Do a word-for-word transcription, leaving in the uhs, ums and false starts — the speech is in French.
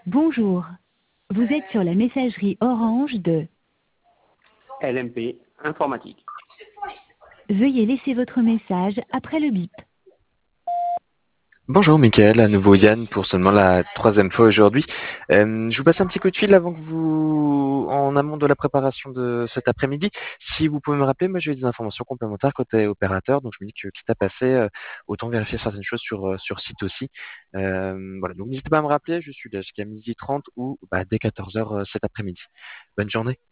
Bonjour. Vous êtes sur la messagerie orange de L M P Informatique. Veuillez laisser votre message après le bip. Bonjour Mickaël, à nouveau Yann pour seulement la troisième fois aujourd'hui. Euh, je vous passe un petit coup de fil avant que vous, en amont de la préparation de cet après-midi. Si vous pouvez me rappeler, moi j'ai eu des informations complémentaires côté opérateur, donc je me dis que quitte à passer, euh, autant vérifier certaines choses sur, euh, sur site aussi. Euh, voilà, donc n'hésitez pas à me rappeler, je suis là jusqu'à midi trente ou bah, dès quatorze heures cet après-midi. Bonne journée.